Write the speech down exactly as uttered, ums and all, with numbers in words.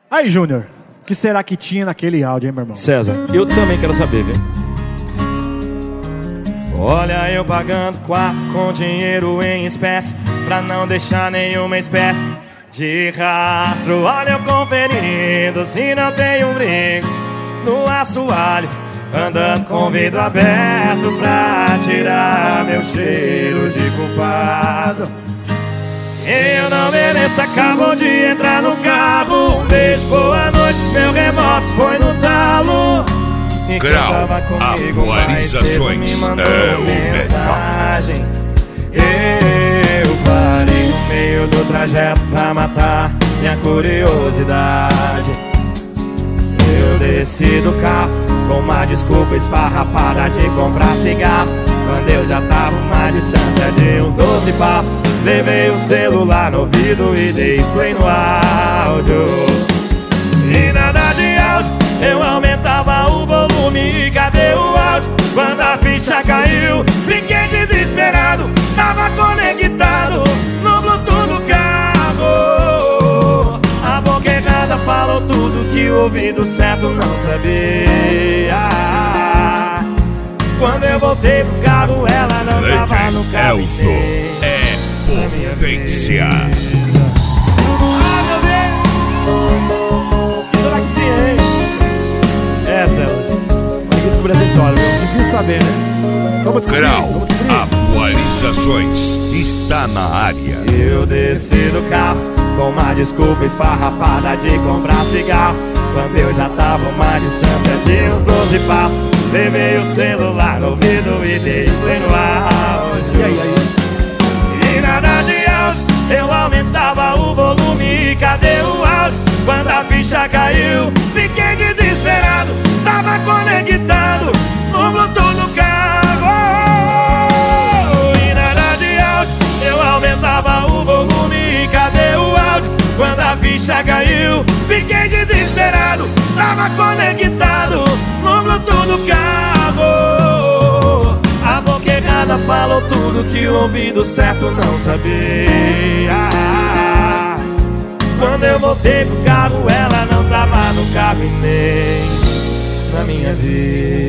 Aí, Júnior, o que será que tinha naquele áudio, hein, meu irmão? César, eu também quero saber, viu? Olha eu pagando quarto com dinheiro em espécie, pra não deixar nenhuma espécie de rastro. Olha eu conferindo se não tem um brinco no assoalho, andando com vidro aberto pra tirar meu cheiro de culpado. Eu não mereço, acabou de entrar no carro. Um beijo, boa noite, meu remorso foi no talo. E quem tava comigo mais cedo me mandou mensagem. Eu parei no meio do trajeto pra matar minha curiosidade. Eu desci do carro com uma desculpa esfarrapada de comprar cigarro, quando eu já tava uma distância de uns doze passos. Levei o celular no ouvido e dei play no áudio. E nada de áudio, eu aumentava o volume. E cadê o áudio? Quando a ficha caiu, fiquei desesperado. Tava conectado no Bluetooth do carro. A boca errada falou tudo que o ouvido certo não sabia. Quando eu voltei pro carro, ela não Legend tava no carro. Elson é potência. Ah, meu Deus! O que será que tinha, hein? É, César, tem que descobrir essa história, viu? Difícil saber, né? Vamos descobrir, Grau vamos descobrir. Atualizações está na área. Eu desci do carro com uma desculpa esfarrapada de comprar cigarro, quando eu já tava uma distância de uns doze passos. Levei o celular no ouvido e dei play no áudio. E aí, aí? E nada de áudio, eu aumentava o volume. E cadê o áudio? Quando a ficha caiu, fiquei desesperado. Tava conectado no Bluetooth do carro. E nada de áudio, eu aumentava o volume. E cadê o áudio? Quando a ficha caiu, fiquei desesperado. Tava conectado no Bluetooth do carro. A boca errada falou tudo que o ouvido certo não sabia. Quando eu voltei pro carro, ela não tava no carro e nem na minha vida.